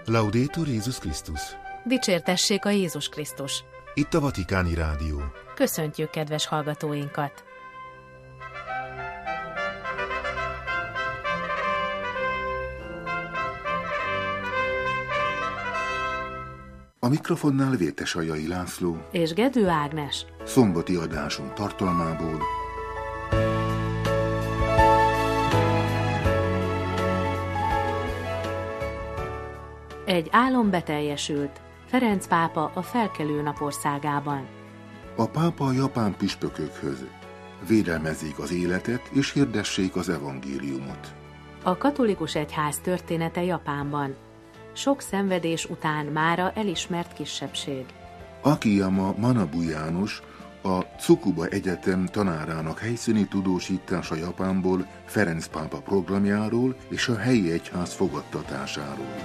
Laudetur Jézus Krisztus! Dicsértessék a Jézus Krisztus! Itt a Vatikáni Rádió. Köszöntjük kedves hallgatóinkat! A mikrofonnál Vértesajai László és Gedő Ágnes. Szombati adásunk tartalmából. Egy álom beteljesült. Ferenc pápa a felkelő napországában. A pápa a japán püspökökhöz. Védelmezzék az életet és hirdessék az evangéliumot. A katolikus egyház története Japánban. Sok szenvedés után mára elismert kisebbség. Akiyama Manabu János, a Tsukuba Egyetem tanárának helyszíni tudósítása Japánból, Ferenc pápa programjáról és a helyi egyház fogadtatásáról.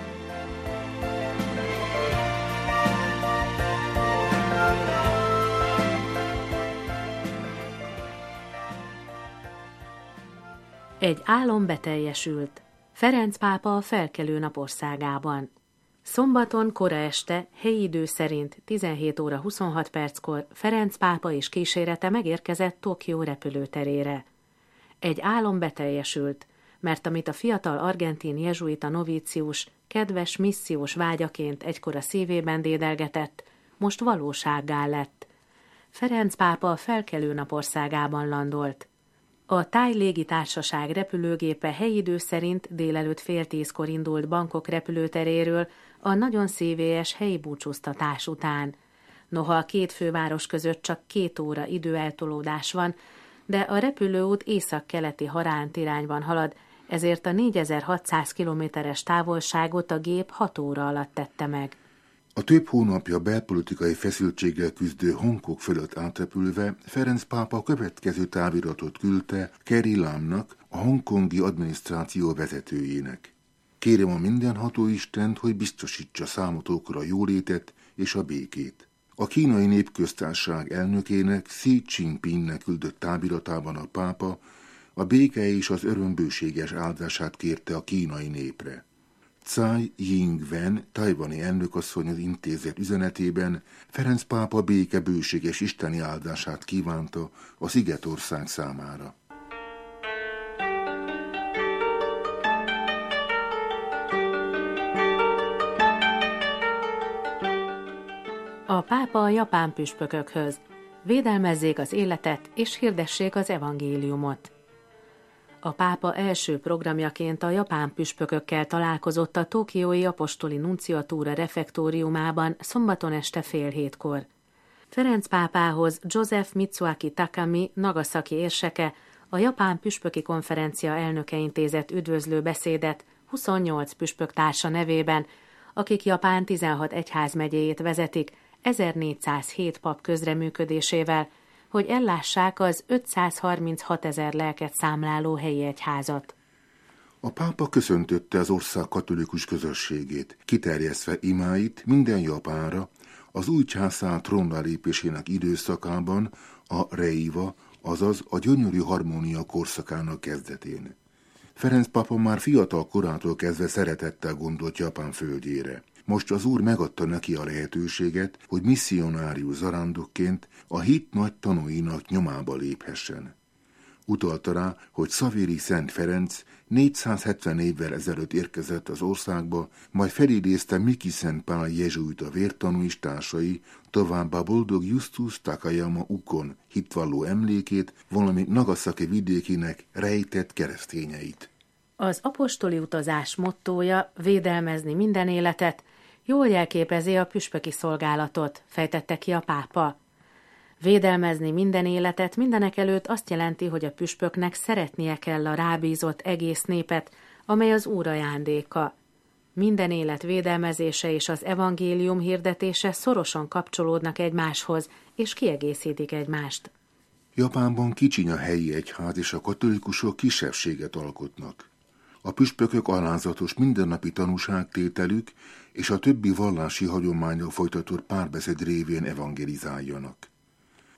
Egy álom beteljesült. Ferenc pápa a felkelő napországában. Szombaton kora este, helyi idő szerint 17 óra 26 perckor Ferenc pápa és kísérete megérkezett Tokió repülőterére. Egy álom beteljesült, mert amit a fiatal argentin jezsuita novícius kedves missziós vágyaként egykor a szívében dédelgetett, most valósággá lett. Ferenc pápa a felkelő napországában landolt. A Thai légitársaság repülőgépe helyi idő szerint délelőtt 9:30 indult Bangkok repülőteréről a nagyon szívélyes helyi búcsúztatás után. Noha a két főváros között csak 2 óra időeltolódás van, de a repülőút észak-keleti Haránt irányban halad, ezért a 4600 kilométeres távolságot a gép 6 óra alatt tette meg. A több hónapja belpolitikai feszültséggel küzdő Hongkong fölött átrepülve Ferenc pápa a következő táviratot küldte Carrie Lamnak, a hongkongi adminisztráció vezetőjének. Kérem a mindenható Istent, hogy biztosítsa számotokra a jólétet és a békét. A Kínai Népköztársaság elnökének, Xi Jinpingnek küldött táviratában a pápa a béke és az örömbőséges áldását kérte a kínai népre. Tsai Ing-wen, tajvani elnökasszonyhoz intézett üzenetében Ferenc pápa béke bőséges isteni áldását kívánta a Szigetország számára. A pápa a japán püspökökhöz. Védelmezzék az életet és hirdessék az evangéliumot. A pápa első programjaként a japán püspökökkel találkozott a tokiói apostoli nunciatúra refektóriumában szombaton este 6:30. Ferenc pápához Joseph Mitsuaki Takami, Nagasaki érseke, a japán püspöki konferencia elnöke intézett üdvözlő beszédet 28 püspöktársa nevében, akik Japán 16 egyházmegyéjét vezetik, 1407 pap közreműködésével, hogy ellássák az 536 000 lelket számláló helyi egyházat. A pápa köszöntötte az ország katolikus közösségét, kiterjesztve imáit minden japánra az új császár trónra lépésének időszakában, a Reiwa, azaz a gyönyörű harmónia korszakának kezdetén. Ferenc pápa már fiatal korától kezdve szeretettel gondolt Japán földjére. Most az Úr megadta neki a lehetőséget, hogy misszionárius zarándokként a hit nagy tanúinak nyomába léphessen. Utalta rá, hogy Szavéri Szent Ferenc 470 évvel ezelőtt érkezett az országba, majd felidézte Miki Szent Pál jezsuita vértanú és társai, továbbá boldog Justus Takayama Ukon hitvalló emlékét, valamint Nagasaki vidékének rejtett keresztényeit. Az apostoli utazás mottója védelmezni minden életet, jól jelképezi a püspöki szolgálatot, fejtette ki a pápa. Védelmezni minden életet mindenekelőtt azt jelenti, hogy a püspöknek szeretnie kell a rábízott egész népet, amely az Úr ajándéka. Minden élet védelmezése és az evangélium hirdetése szorosan kapcsolódnak egymáshoz, és kiegészítik egymást. Japánban kicsiny a helyi egyház és a katolikusok kisebbséget alkotnak. A püspökök alázatos mindennapi tanúságtételük és a többi vallási hagyományra folytatott párbeszéd révén evangelizáljanak.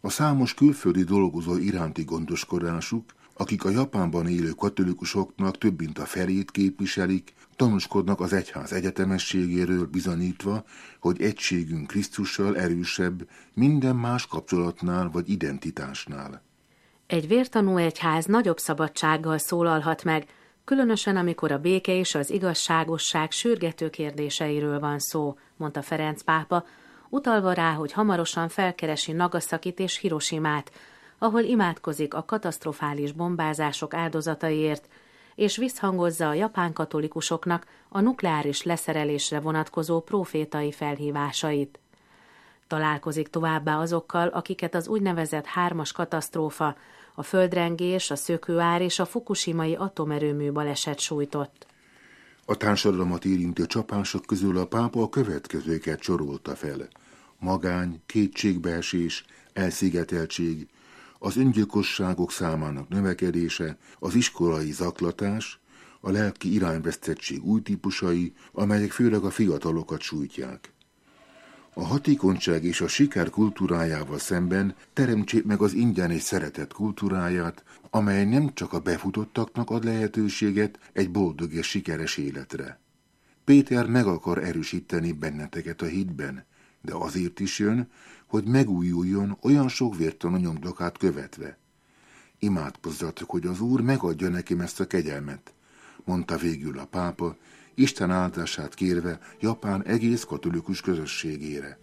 A számos külföldi dolgozó iránti gondoskodásuk, akik a Japánban élő katolikusoknak több mint a felét képviselik, tanúskodnak az egyház egyetemességéről, bizonyítva, hogy egységünk Krisztussal erősebb minden más kapcsolatnál vagy identitásnál. Egy vértanú egyház nagyobb szabadsággal szólalhat meg, különösen amikor a béke és az igazságosság sürgető kérdéseiről van szó, mondta Ferenc pápa, utalva rá, hogy hamarosan felkeresi Nagasakit és Hirosimát, ahol imádkozik a katasztrofális bombázások áldozataiért, és visszhangozza a japán katolikusoknak a nukleáris leszerelésre vonatkozó profétai felhívásait. Találkozik továbbá azokkal, akiket az úgynevezett 3-as katasztrófa, a földrengés, a szökőár és a fukushimai atomerőmű baleset sújtott. A társadalmat érintő csapások közül a pápa a következőket sorolta fel: magány, kétségbeesés, elszigeteltség, az öngyilkosságok számának növekedése, az iskolai zaklatás, a lelki irányvesztettség új típusai, amelyek főleg a fiatalokat sújtják. A hatékonyság és a siker kultúrájával szemben teremtsék meg az ingyen és szeretet kultúráját, amely nem csak a befutottaknak ad lehetőséget egy boldog és sikeres életre. Péter meg akar erősíteni benneteket a hitben, de azért is jön, hogy megújuljon olyan sok vértanú nyomdokát követve. Imádkozzatok, hogy az Úr megadja nekem ezt a kegyelmet, mondta végül a pápa, Isten áldását kérve Japán egész katolikus közösségére.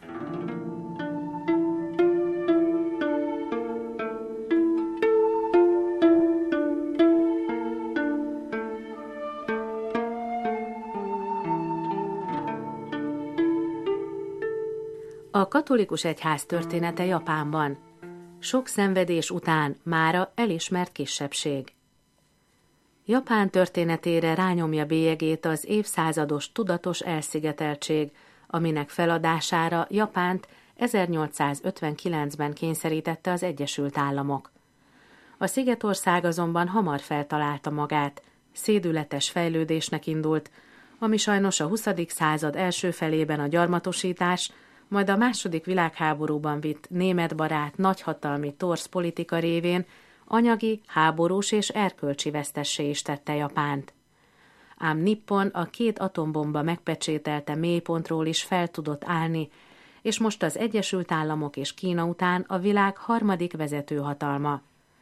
A katolikus egyház története Japánban. Sok szenvedés után mára elismert kisebbség. Japán történetére rányomja bélyegét az évszázados tudatos elszigeteltség, aminek feladására Japánt 1859-ben kényszerítette az Egyesült Államok. A szigetország azonban hamar feltalálta magát, szédületes fejlődésnek indult, ami sajnos a 20. század első felében a gyarmatosítás, majd a II. Világháborúban vitt németbarát nagyhatalmi torz politika révén anyagi, háborús és erkölcsi vesztessé is tette Japánt. Ám Nippon a 2 atombomba megpecsételte mélypontról is fel tudott állni, és most az Egyesült Államok és Kína után a világ 3. vezetőhatalma.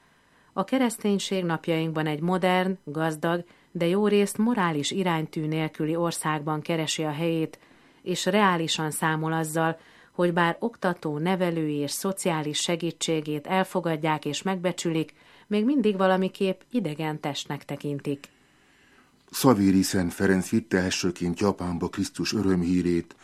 A kereszténység napjainkban egy modern, gazdag, de jórészt morális iránytű nélküli országban keresi a helyét, és reálisan számol azzal, hogy bár oktató, nevelői és szociális segítségét elfogadják és megbecsülik, még mindig valamiképp idegen testnek tekintik. Szavéri Szent Ferenc vitte elsőként Japánba Krisztus örömhírét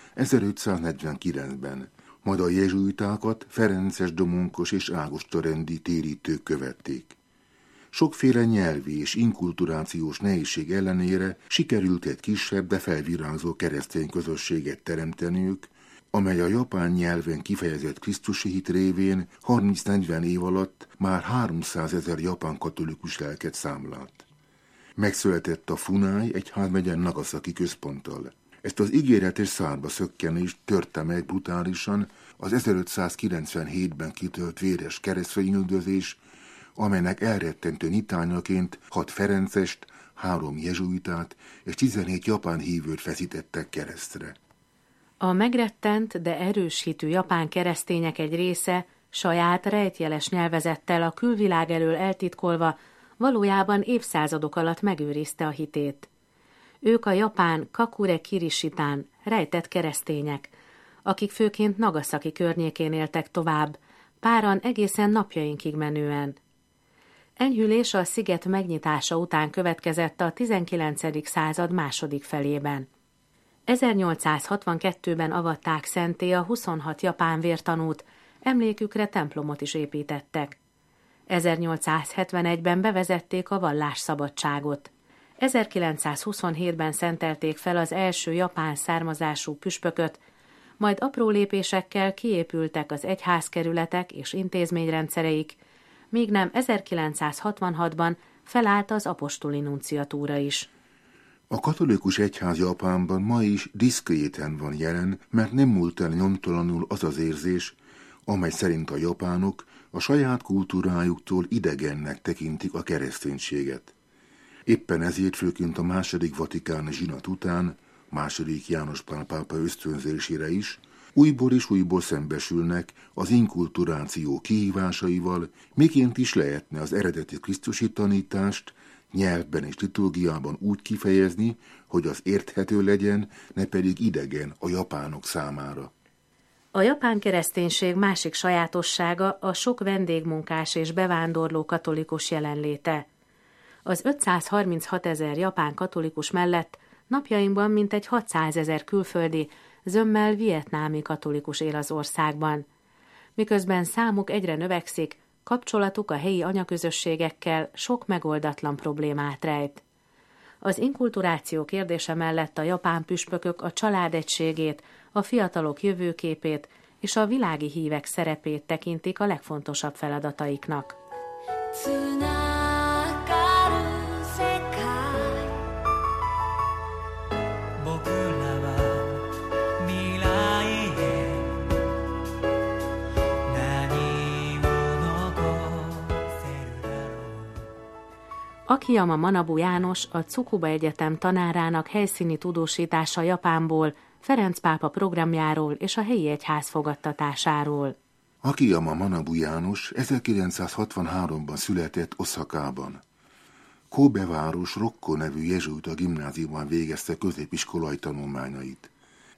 1549-ben, majd a jezsuitákat Ferences Domonkos és Ágosta-rendi térítők követték. Sokféle nyelvi és inkulturációs nehézség ellenére sikerült egy kisebb, de felvirágzó keresztény közösséget teremteniük, amely a japán nyelven kifejezett krisztusi hit révén 30-40 év alatt már 300 000 japán katolikus lelket számlalt. Megszületett a Funai egyházmegye Nagasaki központtal. Ezt az ígéretes szárba szökkenést törte meg brutálisan az 1597-ben kitölt véres keresztényüldözés, amelynek elrettentő nyitányaként 6 ferencest, 3 jezsuitát és 17 japán hívőt feszítettek keresztre. A megrettent, de erős hitű japán keresztények egy része saját rejtjeles nyelvezettel a külvilág elől eltitkolva valójában évszázadok alatt megőrizte a hitét. Ők a japán Kakure Kirishitán rejtett keresztények, akik főként Nagasaki környékén éltek tovább, páran egészen napjainkig menően. Enyhülés a sziget megnyitása után következett a 19. század második felében. 1862-ben avatták szentté a 26 japán vértanút, emlékükre templomot is építettek. 1871-ben bevezették a vallásszabadságot. 1927-ben szentelték fel az első japán származású püspököt, majd apró lépésekkel kiépültek az egyházkerületek és intézményrendszereik, míg nem 1966-ban felállt az apostoli nunciatúra is. A katolikus egyház Japánban ma is diszkréten van jelen, mert nem múlt el nyomtalanul az az érzés, amely szerint a japánok a saját kultúrájuktól idegennek tekintik a kereszténységet. Éppen ezért főként a második vatikáni zsinat után, második János Pál pápa ösztönzésére is, újból és újból szembesülnek az inkulturáció kihívásaival, miként is lehetne az eredeti krisztusi tanítást nyelvben és liturgiában úgy kifejezni, hogy az érthető legyen, ne pedig idegen a japánok számára. A japán kereszténység másik sajátossága a sok vendégmunkás és bevándorló katolikus jelenléte. Az 536 000 japán katolikus mellett napjainkban mintegy 600 000 külföldi, zömmel vietnámi katolikus él az országban. Miközben számuk egyre növekszik, kapcsolatuk a helyi anyaközösségekkel sok megoldatlan problémát rejt. Az inkulturáció kérdése mellett a japán püspökök a család egységét, a fiatalok jövőképét és a világi hívek szerepét tekintik a legfontosabb feladataiknak. Akiyama Manabu János, a Tsukuba Egyetem tanárának helyszíni tudósítása Japánból, Ferenc pápa programjáról és a helyi egyház fogadtatásáról. Akiyama Manabu János 1963-ban született Oszakában. Kobe város Rokko nevű jezsuita gimnáziumban végezte középiskolai tanulmányait.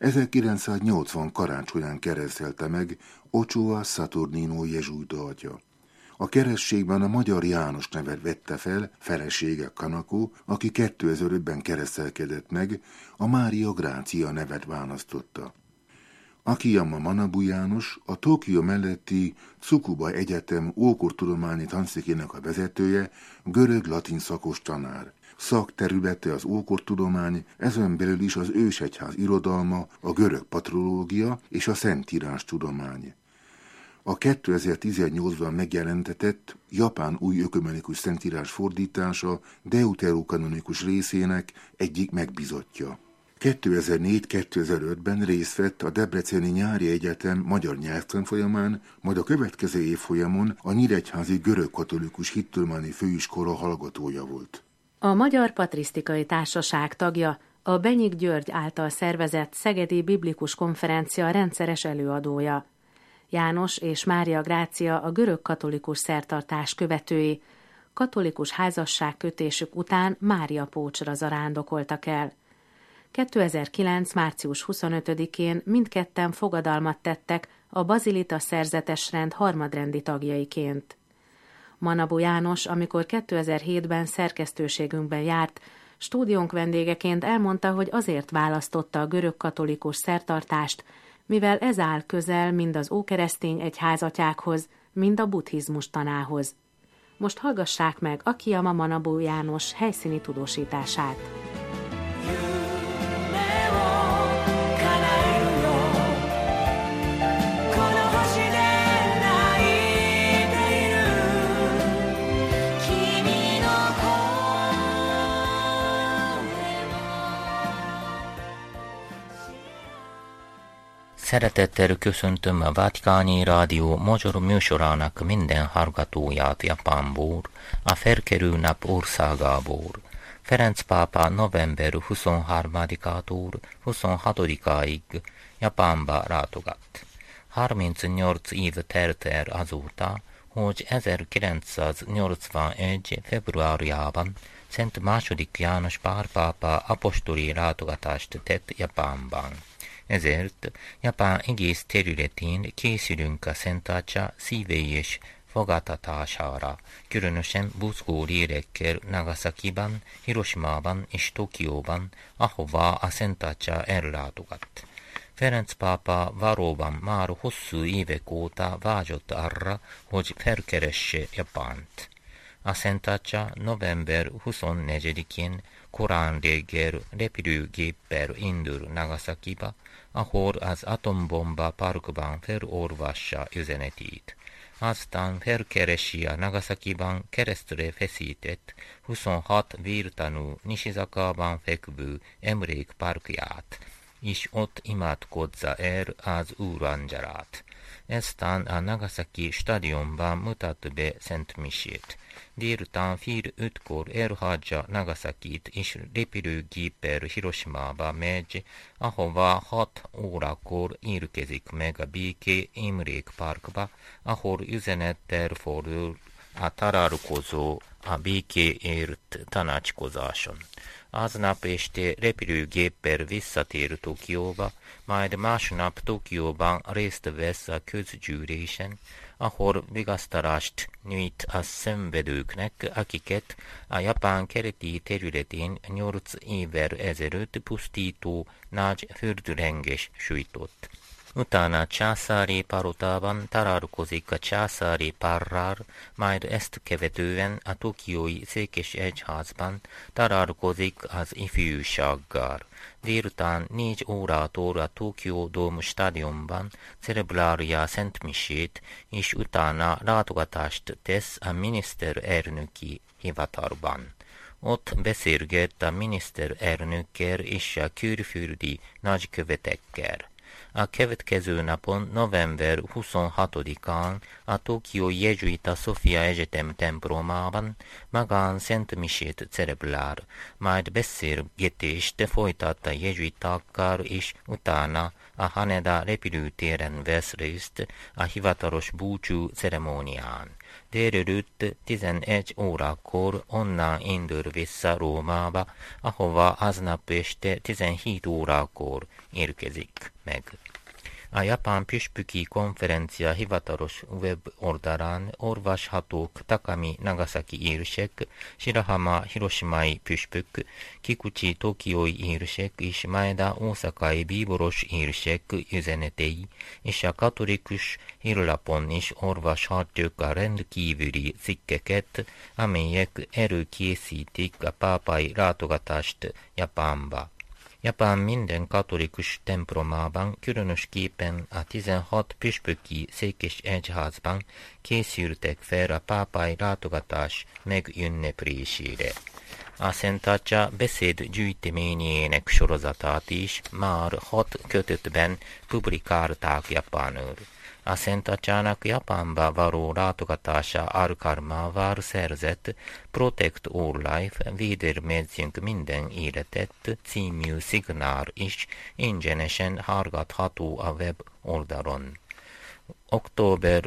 1980 karácsonyán keresztelte meg Ochoa Saturnino jezsuita atya. A keresztségben a Magyar János nevet vette fel felesége Kanako, aki 2005-ben keresztelkedett meg, a Mária Grácia nevet választotta. Akiyama Manabu János a Tokió melletti Tsukuba Egyetem ókortudományi tanszékének a vezetője, görög-latin szakos tanár. Szakterülete az ókortudomány, ezen belül is az ősegyház irodalma, a görög patrológia és a szentírás tudomány. A 2018-ban megjelentetett japán új ökumenikus szentírás fordítása deuterokanonikus részének egyik megbízottja. 2004-2005-ben részt vett a Debreceni Nyári Egyetem magyar nyelvtanfolyamán, majd a következő évfolyamon a Nyíregyházi Görögkatolikus Hittudományi Főiskola hallgatója volt. A Magyar Patrisztikai Társaság tagja, a Benyik György által szervezett Szegedi Biblikus Konferencia rendszeres előadója. János és Mária Grácia a görög katolikus szertartás követői, katolikus házasságkötésük után Mária Pócsra zarándokoltak el. 2009. március 25-én mindketten fogadalmat tettek a Bazilita szerzetesrend harmadrendi tagjaiként. Manabu János, amikor 2007-ben szerkesztőségünkben járt, stúdiónk vendégeként elmondta, hogy azért választotta a görög katolikus szertartást, mivel ez áll közel mind az ókeresztény egyházatyákhoz, mind a buddhizmus tanához. Most hallgassák meg Akiyama Manabu János helyszíni tudósítását. Szeretettel köszöntöm a Vatikáni Rádió magyar műsorának minden hallgatóját Japánból, a felkelő nap országából. Ferenc pápa november 23-ától 26-áig Japánba látogat. 38 év telt el azóta, hogy 1981. februárjában Szent II. János Pál pápa apostoli látogatást tett Japánban. Ezért Japán egész területén készülünk a Szent Atya szívélyes fogadtatására, különösen buzgó lélekkel Nagasakiban, Hiroshimában és Tokióban, ahova a Szent Atya ellátogat. Ferenc pápa valóban már hosszú évek óta vágyott arra, hogy felkeresse Japánt. A Szent Atya november 24-én korán reggel repülőgéppel indul Nagasakiba, ahol az atombomba parkban felolvassa üzenetét. Aztán felkeresi a Nagasakiban keresztre feszített 26 vértanú Nishizakában fekvő emlékparkját, és ott imádkozza el az úrangyalát. eztán a Nagasaki stadionban mutat be szentmisét. Délután fél 5-kor elhagyja Nagasakit és repülőgéppel Hiroshimába megy, ahova 6 órakor érkezik meg a Béke Emlékparkba, ahol üzenettel fordul a találkozó a békéért tanácskozáson. Aznap este repülőgéppel visszatér Tokióba, majd másnap Tokióban részt vesz a közgyűlésen, ahol vigasztalást nyújt a szenvedőknek, akiket a Japán keleti területén 8 évvel ezelőtt pusztító nagy földrengés sújtott. Utána császári palotában találkozik a császári párral, majd ezt követően a tokiói székesegyházban találkozik az ifjúsággal. Délután 4 órától a Tokió Dome stadionban celebrálja szentmisét, és utána látogatást tesz a miniszterelnöki hivatalban. Ott beszélget a miniszterelnökkel és a külföldi nagykövetekkel. A következő napon, november 26-án a tokiói jezsuita Sofia Egyetem templomában magán szentmisét celebrál, majd beszélgetést folytat a jezsuitákkal, és utána a Haneda repülőtéren vesz részt a hivatalos búcsú ceremónián. Délelőtt 11 órakor onnan indul vissza Rómába, ahova aznap este 17 órakor érkezik meg. A japán püspöki konferencia hivatalos weboldalán olvashatók Takami Nagasaki írsek, Shirahama hiroshimai püspök, Kikuchi tokiói írsek és Maeda osakai bíboros írsek üzenetei, és a katolikus hírlapon is olvashatjuk a rendkívüli cikkeket, amelyek előkészítik a pápai látogatást Japánba. Japán minden katolikus templomában, különösképpen a 16 püspöki székesegyházban készültek fel a pápai látogatás megünneplésére. A Szent Atya beszédgyűjteményének sorozatát is már 6 kötetben publikálták japánul. A Szent Atyának Japánba való látogatása alkalmával szerzett Protect All Life, védelmezzünk minden életet című szignál is ingyenesen hallgatható a web oldalon. Október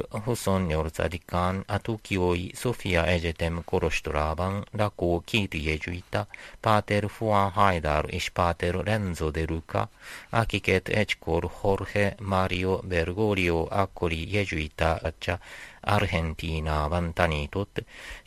28-án a tokiói Sofia Egyetem kolostorában lakó 2 jezsuita, Páter Juan Haidar és Páter Renzo de Luca, akiket egykor Jorge Mario Bergoglio akkori jezsuita atya Argentínában tanított,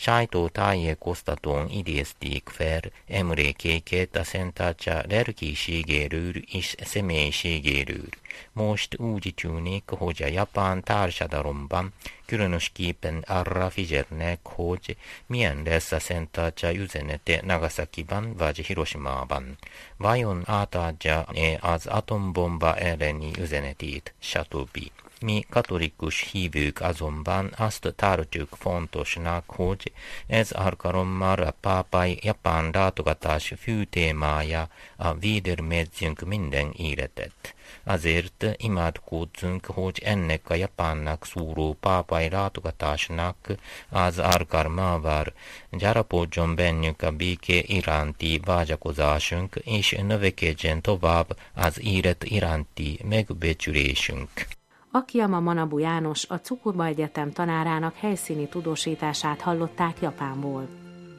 sajtótájékoztatón idézték fel emlékéket a Szent Atya lelkiségéről és személyiségéről. Most úgy tűnik, hogy a japán társadalomban különösképpen arra figyelnek, hogy milyen lesz a Szent Atya üzenete Nagasakiban vagy Hiroshimában. Vajon átadja-e az atombomba elleni üzenetét, stb. Mi katolikus hívők azonban azt tartjuk fontosnak, hogy ez alkalommal a pápai japán látogatás fő témája a védelmezzünk minden életet. Azért imádkozzunk, hogy ennek a Japánnak szóló pápai látogatásnak az alkalmával gyarapodjon bennünk a béke iránti vágyakozásunk, és növekedjen tovább az élet iránti megbecsülésünk. Akiyama Manabu János, a Tsukuba Egyetem tanárának helyszíni tudósítását hallották Japánból.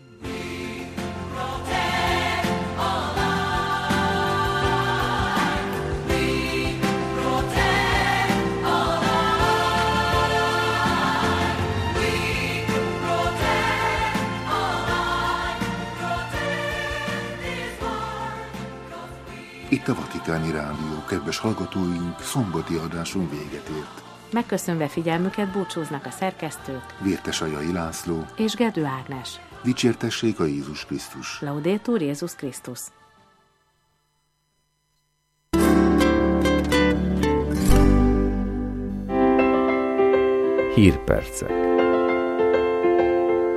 Itt a Vatikáni Rádió, kedves hallgatóink, szombati adáson véget ért. Megköszönve figyelmüket búcsúznak a szerkesztők Vértesajai László és Gedő Ágnes. Dicsértessék a Jézus Krisztus! Laudetur Jézus Krisztus! Hírpercek.